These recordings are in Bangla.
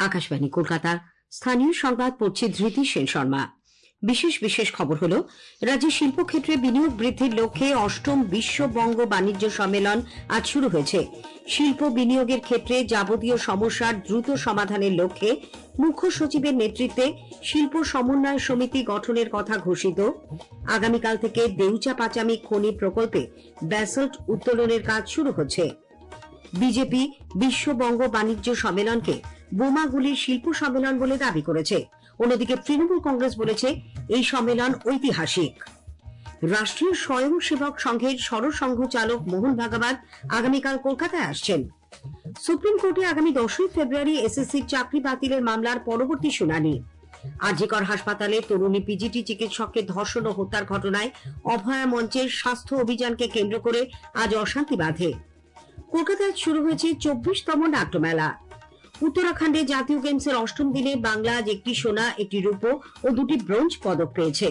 আকাশবাণী কলকাতা। স্থানীয় সংবাদ পড়ছি ধৃতি সেন শর্মা। বিশেষ খবর হল, রাজ্যে শিল্পক্ষেত্রে বিনিয়োগ বৃদ্ধির লক্ষ্যে অষ্টম বিশ্ব বঙ্গ বাণিজ্য সম্মেলন আজ শুরু হয়েছে। শিল্প বিনিয়োগের ক্ষেত্রে যাবতীয় সমস্যার দ্রুত সমাধানের লক্ষ্যে মুখ্য সচিবের নেতৃত্বে শিল্প সমন্বয় সমিতি গঠনের কথা ঘোষিত। আগামীকাল থেকে দেউচা পাচামি খনি প্রকল্পে ব্যাসল্ট উত্তোলনের কাজ শুরু হচ্ছে। বিজেপি বিশ্ববঙ্গ বাণিজ্য সম্মেলনকে বোমাগুলির শিল্প সম্মেলন বলে দাবি করেছে। অন্যদিকে তৃণমূল কংগ্রেস বলেছে এই সম্মেলন ঐতিহাসিক। রাষ্ট্রীয় স্বয়ংসেবক সংঘের সরসংঘ চালক মোহন ভাগবত আগামীকাল কলকাতায় আসছেন। সুপ্রিম কোর্টে আগামী 10ই ফেব্রুয়ারি এসএসসির চাকরি বাতিলের মামলার পরবর্তী শুনানি। আরজিকর হাসপাতালে তরুণী পিজিটি চিকিৎসককে ধর্ষণ ও হত্যার ঘটনায় অভয়া মঞ্চের স্বাস্থ্য অভিযানকে কেন্দ্র করে আজ অশান্তি বাধে। কলকাতায় শুরু হয়েছে 24তম নাট্যমেলা। উত্তরাখণ্ডে জাতীয় গেমসের অষ্টম দিনে বাংলা আজ একটি সোনা, একটি রূপো ও দুটি ব্রোঞ্জ পদক পেয়েছে।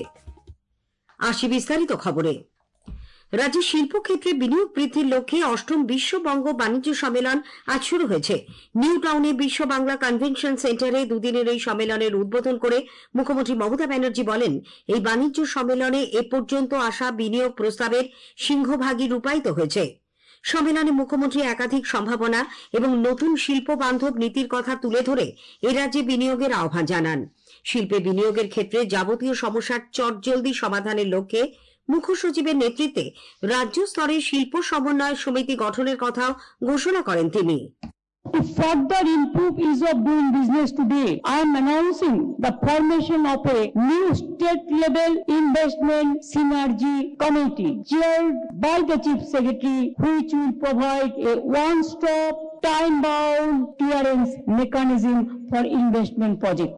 আসি বিস্তারিত খবরে। রাজ্যের শিল্পক্ষেত্রে বিনিয়োগ বৃদ্ধির লক্ষ্যে অষ্টম বিশ্ববঙ্গ বাণিজ্য সম্মেলন আজ শুরু হয়েছে। নিউ টাউনে বিশ্ব বাংলা কনভেনশন সেন্টারে দুদিনের এই সম্মেলনের উদ্বোধন করে মুখ্যমন্ত্রী মমতা ব্যানার্জি বলেন, এই বাণিজ্য সম্মেলনে এ পর্যন্ত আসা বিনিয়োগ প্রস্তাবের সিংহভাগই রূপায়িত হয়েছে। সম্মেলনে মুখ্যমন্ত্রী একাধিক সম্ভাবনা এবং নতুন শিল্প বান্ধব নীতির কথা তুলে ধরে এ রাজ্যে বিনিয়োগের আহ্বান জানান। শিল্পে বিনিয়োগের ক্ষেত্রে যাবতীয় সমস্যার চটজলদি সমাধানের লক্ষ্যে মুখ্য সচিবের নেতৃত্বে রাজ্য স্তরে শিল্প সমন্বয় সমিতি গঠনের কথাও ঘোষণা করেন তিনি। To further improve ease of doing business today, I am announcing the formation of a new state-level investment synergy committee chaired by the Chief Secretary, which will provide a one-stop, time-bound clearance mechanism for investment projects.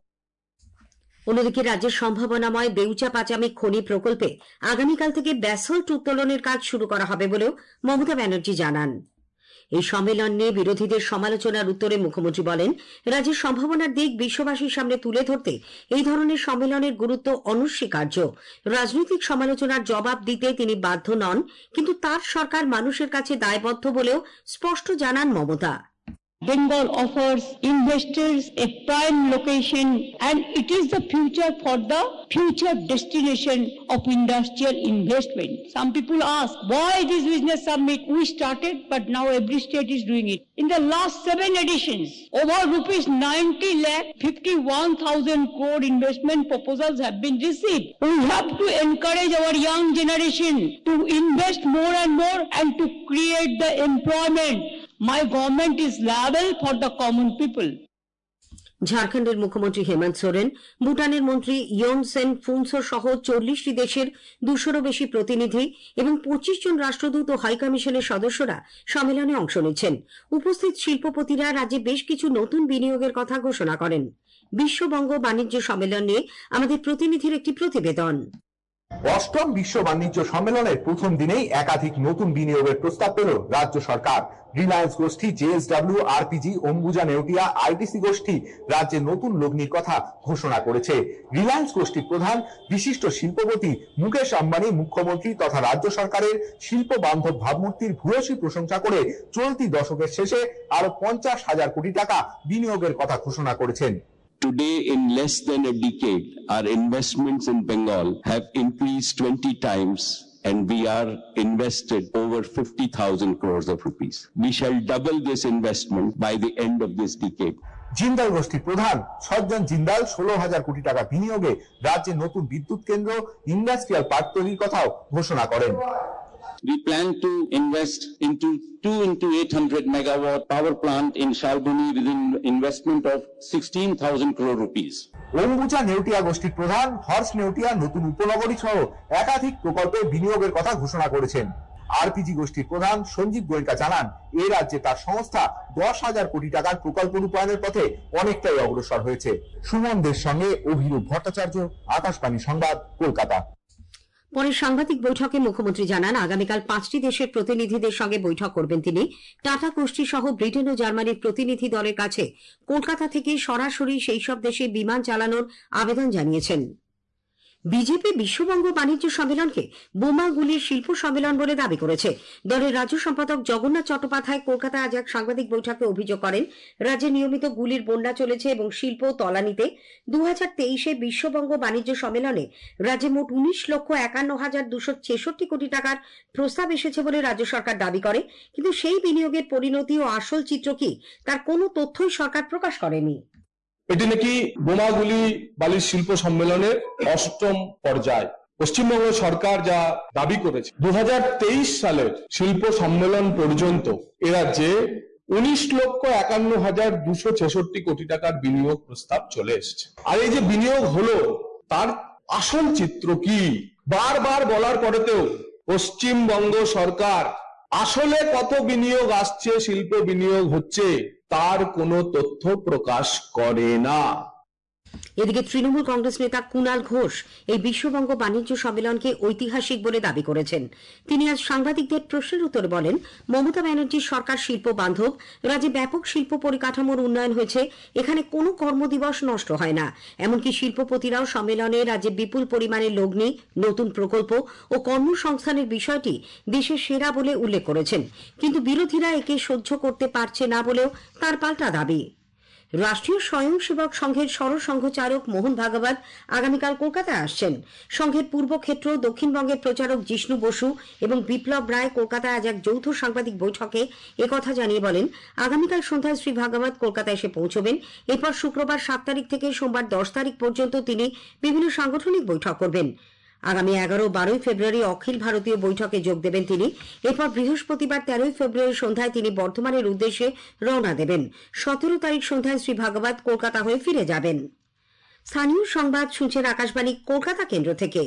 অন্যদিকে রাজ্যের সম্ভাবনাময় দেউচা পাচামি খনি প্রকল্পে আগামীকাল থেকে ব্যাসল্ট উত্তোলনের কাজ শুরু করা হবে বলেও মমতা ব্যানার্জি জানান। এই সম্মেলন নিয়ে বিরোধীদের সমালোচনার উত্তরে মুখ্যমন্ত্রী বলেন, রাজ্যের সম্ভাবনার দিক বিশ্ববাসীর সামনে তুলে ধরতে এই ধরনের সম্মেলনের গুরুত্ব অনস্বীকার্য। রাজনৈতিক সমালোচনার জবাব দিতে তিনি বাধ্য নন, কিন্তু তার সরকার মানুষের কাছে দায়বদ্ধ বলেও স্পষ্ট জানান Mamata. Bengal offers investors a prime location and it is the future for the future destination of industrial investment. Some people ask, why this business summit? We started, but now every state is doing it. In the last 7 editions, over rupees 90,51,000 crore investment proposals have been received. We have to encourage our young generation to invest more and more and to create the employment. My government is liable for the common people. ঝাড়খণ্ডের মুখ্যমন্ত্রী হেমন্ত সোরেন, ভুটানের মন্ত্রী ইয়ন সেন ফুনসো সহ 40টি দেশের 200-রও বেশি প্রতিনিধি এবং 25 জন রাষ্ট্রদূত ও হাইকমিশনের সদস্যরা সম্মেলনে অংশ নিচ্ছেন। উপস্থিত শিল্পপতিরা রাজ্যে বেশ কিছু নতুন বিনিয়োগের কথা ঘোষণা করেন। বিশ্ববঙ্গ বাণিজ্য সম্মেলন নিয়ে আমাদের প্রতিনিধির একটি প্রতিবেদন। অষ্টম বিশ্ব বাণিজ্য সম্মেলনের প্রথম দিনেই একাধিক নতুন বিনিয়োগের প্রস্তাব পেল রাজ্য সরকার। রিলায়েন্স গোষ্ঠী, JSW, RPG, Ambuja Neotia, ITC গোষ্ঠী রাজ্যে নতুন লগ্নির কথা ঘোষণা করেছে। রিলায়েন্স গোষ্ঠীর প্রধান বিশিষ্ট শিল্পপতি মুকেশ আম্বানি মুখ্যমন্ত্রী তথা রাজ্য সরকারের শিল্প বান্ধব ভাবমূর্তির ভূয়সী প্রশংসা করে চলতি দশকের শেষে আরো 50,000 কোটি টাকা বিনিয়োগের কথা ঘোষণা করেছেন। Today, in less than a decade, our investments in Bengal have increased 20 times and we are invested over 50,000 crores of rupees. We shall double this investment by the end of this decade. Jindal গোষ্ঠীর প্রধান সজ্জন জিন্দাল 16,000 কোটি টাকা বিনিয়োগে রাজ্যে নতুন বিদ্যুৎ কেন্দ্র, ইন্ডাস্ট্রিয়াল পার্ক তৈরির কথাও ঘোষণা করেন। We plan to invest into 2 into 800 megawatt power plant in Shalbani with an investment of 16,000 crore rupees. Ambuja Neotia গোষ্ঠীর প্রধান হর্ষ নেউটিয়া নতুন উপনগরী সহ একাধিক প্রকল্পে বিনিয়োগের কথা ঘোষণা করেছেন। আরপিজি গোষ্ঠীর প্রধান সঞ্জীব গোয়েঙ্কা জানান, এ রাজ্যে তার সংস্থা 10,000 কোটি টাকার প্রকল্প রূপায়ণের পথে অনেকটাই অগ্রসর হয়েছে। সুমনদের সঙ্গে অভিরূপ ভট্টাচার্য, আকাশবাণী সংবাদ, কলকাতা। পরে সাংবাদিক বৈঠকে মুখ্যমন্ত্রী জানান, আগামীকাল 5টি দেশের প্রতিনিধিদের সঙ্গে বৈঠক করবেন তিনি। টাটা গোষ্ঠী সহ ব্রিটেন ও জার্মানির প্রতিনিধি দলের কাছে কলকাতা থেকে সরাসরি সেই সব দেশে বিমান চালানোর আবেদন জানিয়েছেন। বিজেপি বিশ্ববঙ্গ বাণিজ্য সম্মেলনকে বোমাগুলির শিল্প সম্মেলন বলে দাবি করেছে। দলের রাজ্য সম্পাদক জগন্নাথ চট্টোপাধ্যায় কলকাতায় আজ এক সাংবাদিক বৈঠকে অভিযোগ করেন, রাজ্যে নিয়মিত গুলির বন্যা চলেছে এবং শিল্প তলানিতে। 2023 বিশ্ববঙ্গ বাণিজ্য সম্মেলনে রাজ্যে মোট 19,51,266 কোটি টাকার প্রস্তাব এসেছে বলে রাজ্য সরকার দাবি করে, কিন্তু সেই বিনিয়োগের পরিণতি ও আসল চিত্র কি তার কোনো তথ্যই সরকার প্রকাশ করেনি। এটি নাকি বোমাগুলি বালির শিল্প সম্মেলনের 8ম পর্যায়। পশ্চিমবঙ্গ সরকার যা দাবি করেছে 2023 সালের শিল্প সম্মেলন পর্যন্ত এ রাজ্যে 19,51,266 কোটি টাকার বিনিয়োগ প্রস্তাব চলে এসেছে। আর এই যে বিনিয়োগ হলো তার আসল চিত্র কি? বারবার বলার পরেতেও পশ্চিমবঙ্গ সরকার আসলে কত বিনিয়োগ আসছে, শিল্প বিনিয়োগ হচ্ছে, তার কোনো তথ্য প্রকাশ করে না। এদিকে তৃণমূল কংগ্রেস নেতা কুণাল ঘোষ এই বিশ্ববঙ্গ বাণিজ্য সম্মেলনকে ঐতিহাসিক বলে দাবি করেছেন। তিনি আজ সাংবাদিকদের প্রশ্নের উত্তরে বলেন, মমতা ব্যানার্জির সরকার শিল্প বান্ধব, রাজ্যে ব্যাপক শিল্প পরিকাঠামোর উন্নয়ন হয়েছে, এখানে কোনো কর্মদিবস নষ্ট হয় না। এমনকি শিল্পপতিরাও সম্মেলনে রাজ্যে বিপুল পরিমাণে লগ্নি, নতুন প্রকল্প ও কর্মসংস্থানের বিষয়টি দেশের সেরা বলে উল্লেখ করেছেন। কিন্তু বিরোধীরা একে সহ্য করতে পারছে না বলেও তার পাল্টা দাবি। রাষ্ট্রীয় স্বয়ংসেবক সংঘের সরসংঘচালক মোহন ভাগবত আগামীকাল কলকাতায় আসছেন। সংঘের পূর্ব ক্ষেত্র দক্ষিণবঙ্গের প্রচারক জিষ্ণু বসু এবং বিপ্লব রায় কলকাতায় আজ এক যৌথ সাংবাদিক বৈঠকে একথা জানিয়ে বলেন, আগামীকাল সন্ধ্যায় শ্রী ভাগবত কলকাতায় এসে পৌঁছবেন। এরপর শুক্রবার 7 তারিখ থেকে সোমবার 10 তারিখ পর্যন্ত তিনি বিভিন্ন সাংগঠনিক বৈঠক করবেন। আগামী 11 ও 12 ফেব্রুয়ারি অখিল ভারতীয় বৈঠকে যোগ দেবেন তিনি। এরপর বৃহস্পতিবার 13 ফেব্রুয়ারি সন্ধ্যায় তিনি বর্ধমানের উদ্দেশ্যে রওনা দেবেন। 17 তারিখ সন্ধ্যায় শ্রী ভাগবত কলকাতা হয়ে ফিরে যাবেন। স্থানীয় সংবাদ শুনছেন আকাশবাণী কলকাতা কেন্দ্র থেকে।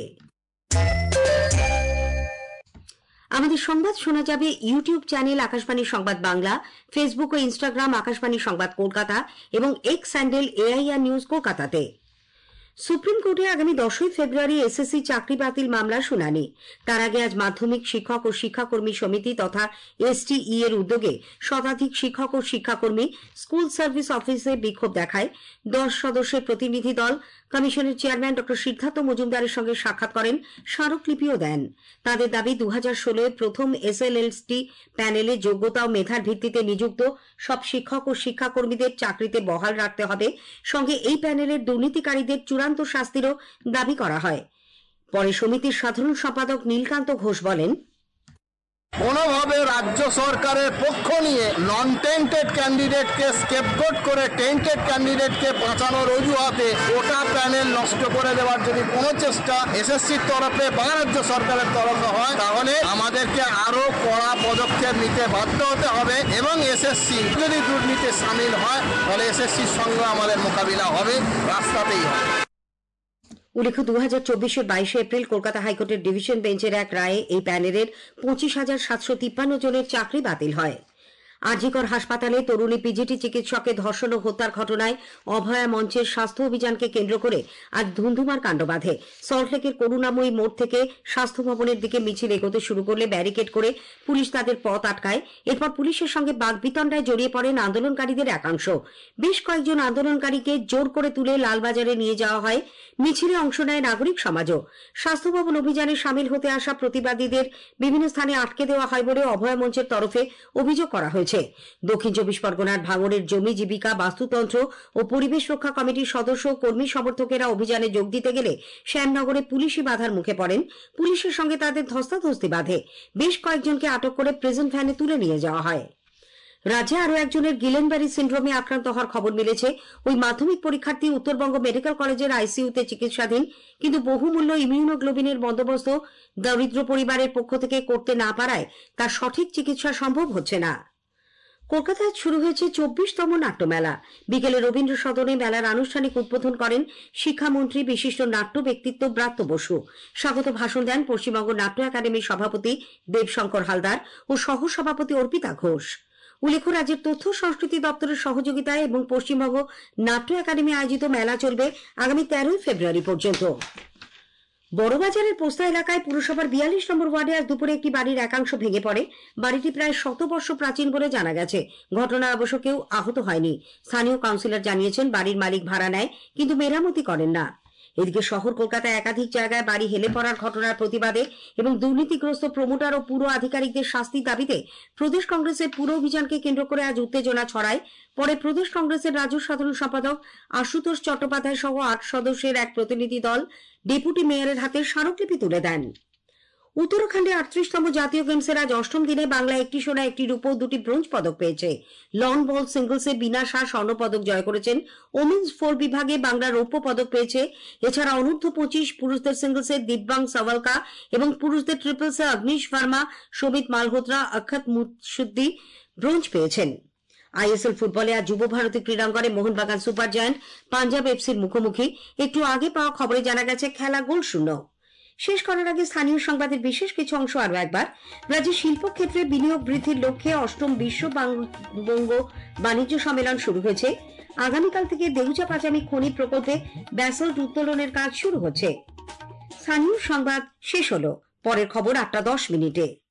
আমাদের সংবাদ শোনা যাবে YouTube channel Akashvani Sangbad Bangla, Facebook ও ইনস্টাগ্রাম আকাশবাণী সংবাদ কলকাতা এবং এক্স হ্যান্ডেল AIR নিউজ কলকাতাতে। সুপ্রিম কোর্টে আগামী 10 ফেব্রুয়ারি এসএসসি চাকরি বাতিল মামলার শুনানি। তার আগে আজ মাধ্যমিক শিক্ষক ও শিক্ষাকর্মী সমিতি তথা STE এর উদ্যোগে শতাধিক শিক্ষক ও শিক্ষাকর্মী স্কুল সার্ভিস অফিসে বিক্ষোভ দেখায়। 10 সদস্যের প্রতিনিধি দল কমিশনের চেয়ারম্যান ডক্টর সিদ্ধার্থ মজুমদারের সঙ্গে সাক্ষাৎ করেন, স্মারকলিপিও দেন। তাদের দাবি 2016 প্রথম SLLT প্যানেলে যোগ্যতা ও মেধার ভিত্তিতে নিযুক্ত সব শিক্ষক ও শিক্ষাকর্মীদের চাকরিতে বহাল রাখতে হবে। সঙ্গে এই প্যানেলের দুর্নীতিকারীদের চূড়ান্ত শাস্তিরও দাবি করা হয়। পরে সমিতির সাধারণ সম্পাদক নীলকান্ত ঘোষ বলেন, কোনোভাবে রাজ্য সরকারের পক্ষ নিয়ে নন টেন্টেড ক্যান্ডিডেটকে স্কেপগোট করে টেন্টেড ক্যান্ডিডেটকে বাঁচানোর অজুহাতে গোটা প্যানেল নষ্ট করে দেওয়ার যদি কোনো চেষ্টা এসএসসির তরফে বা রাজ্য সরকারের তরফে হয়, তাহলে আমাদেরকে আরো কড়া পদক্ষেপ নিতে বাধ্য হতে হবে এবং এসএসসি যদি দুর্নীতি সামিল হয় তাহলে এসএসসির সঙ্গে আমাদের মোকাবিলা হবে, রাস্তাতেই হবে। উল্লেখ্য 2024-এর 22 এপ্রিল কলকাতা হাইকোর্টের ডিভিশন বেঞ্চের এক রায়ে এই প্যানেলের 25,753 জনের চাকরি বাতিল হয়। আরজিকর হাসপাতালে তরুণী পিজিটি চিকিৎসককে ধর্ষণ ও হত্যার ঘটনায় অভয়া মঞ্চের স্বাস্থ্য অভিযানকে কেন্দ্র করে আজ ধুন্ধুমার কাণ্ড বাধে। সল্টলেকের করুণাময়ী মোড় থেকে স্বাস্থ্য ভবনের দিকে মিছিল এগোতে শুরু করলে ব্যারিকেড করে পুলিশ তাদের পথ আটকায়। এরপর পুলিশের সঙ্গে বাগবিতণ্ডায় জড়িয়ে পড়েন আন্দোলনকারীদের একাংশ। বেশ কয়েকজন আন্দোলনকারীকে জোর করে তুলে লালবাজারে নিয়ে যাওয়া হয়। মিছিলে অংশ নেয় নাগরিক সমাজও। স্বাস্থ্য ভবন অভিযানে সামিল হতে আসা প্রতিবাদীদের বিভিন্ন স্থানে আটকে দেওয়া হয় বলে অভয়া মঞ্চের তরফে অভিযোগ করা হয়েছে। দক্ষিণ 24 পরগনার ভাঙড়ের জমি জীবিকা, বাস্তুতন্ত্র ও পরিবেশ রক্ষা কমিটির সদস্য ও কর্মী সমর্থকেরা অভিযানে যোগ দিতে গেলে শ্যামনগরে পুলিশি বাধার মুখে পড়েন। পুলিশের সঙ্গে তাদের ধস্তাধস্তি বাধে। বেশ কয়েকজনকে আটক করে প্রিজন ভ্যানে তুলে নিয়ে যাওয়া হয়। রাজ্যে আরও একজনের গিলেনবারি সিন্ড্রোমে আক্রান্ত হওয়ার খবর মিলেছে। ওই মাধ্যমিক পরীক্ষার্থী উত্তরবঙ্গ মেডিকেল কলেজের আইসিইউতে চিকিৎসাধীন, কিন্তু বহুমূল্য ইমিউনোগ্লোবিনের বন্দোবস্ত দরিদ্র পরিবারের পক্ষ থেকে করতে না পারায় তার সঠিক চিকিৎসা সম্ভব হচ্ছে না। কলকাতায় শুরু হয়েছে 24তম নাট্যমেলা। বিকেলে রবীন্দ্র সদনে মেলার আনুষ্ঠানিক উদ্বোধন করেন শিক্ষামন্ত্রী বিশিষ্ট নাট্য ব্যক্তিত্ব ব্রাত্য বসু। স্বাগত ভাষণ দেন পশ্চিমবঙ্গ নাট্য একাডেমির সভাপতি দেবশঙ্কর হালদার ও সহসভাপতি অর্পিতা ঘোষ। উল্লেখ্য, রাজ্যের তথ্য সংস্কৃতি দপ্তরের সহযোগিতায় এবং পশ্চিমবঙ্গ নাট্য একাডেমি আয়োজিত মেলা চলবে আগামী 13 ফেব্রুয়ারি পর্যন্ত। বড়বাজারের পোস্তা এলাকায় পুরসভার 42 নম্বর ওয়ার্ডে আজ দুপুরে একটি বাড়ির একাংশ ভেঙে পড়ে। বাড়িটি প্রায় 100 বর্ষ প্রাচীন বলে জানা গেছে। ঘটনায় অবশ্য কেউ আহত হয়নি। স্থানীয় কাউন্সিলর জানিয়েছেন, বাড়ির মালিক ভাড়া নেয় কিন্তু মেরামতি করেন না। এদিকে শহর কলকাতায় একাধিক জায়গায় বাড়ি হেলে পড়ার ঘটনার প্রতিবাদে এবং দুর্নীতিগ্রস্ত প্রমোটার ও পুর আধিকারিকদের শাস্তির দাবিতে প্রদেশ কংগ্রেসের পুরো অভিযানকে কেন্দ্র করে আজ উত্তেজনা ছড়ায়। পরে প্রদেশ কংগ্রেসের রাজ্য সাধারণ সম্পাদক আশুতোষ চট্টোপাধ্যায় সহ 8 সদস্যের এক প্রতিনিধি দল ডেপুটি মেয়রের হাতে স্মারকলিপি তুলে দেন। উত্তরাখণ্ডে 38তম জাতীয় গেমসের আজ 8ম দিনে বাংলা 1টি সোনা 1টি রূপো 2টি ব্রোঞ্জ পদক পেয়েছে। লন বল সিঙ্গলসে বিনা শাহ স্বর্ণ পদক জয় করেছেন। ওমেন্স 4 বিভাগে বাংলা রৌপ্য পদক পেয়েছে। এছাড়া অনূর্ধ্ব 25 পুরুষদের সিঙ্গলসে দিব্যাং সাওয়ালকা এবং পুরুষদের ট্রিপলসে অগ্নিশ ভার্মা, সমিত মালহোত্রা, অক্ষত মুৎসুদ্দি ব্রোঞ্জ পেয়েছেন। আইএসএল ফুটবলে আজ যুব ভারতী ক্রীড়াঙ্গনে মোহনবাগান সুপার জায়ান্ট পাঞ্জাব এফসির মুখোমুখি। একটু আগে পাওয়া খবরে জানা গেছে খেলা গোলশূন্য। শেষ করার আগে স্থানীয় সংবাদের বিশেষ কিছু অংশ আরো একবার। রাজ্যের শিল্পক্ষেত্রে বিনিয়োগ বৃদ্ধির লক্ষ্যে 8ম বিশ্ব বঙ্গ বাণিজ্য সম্মেলন শুরু হয়েছে। আগামীকাল থেকে দেউচা পাচামি খনি প্রকল্পে ব্যাসল্ট উত্তোলনের কাজ শুরু হচ্ছে। স্থানীয় সংবাদ শেষ হলো। পরের খবর 8টা 10 মিনিটে।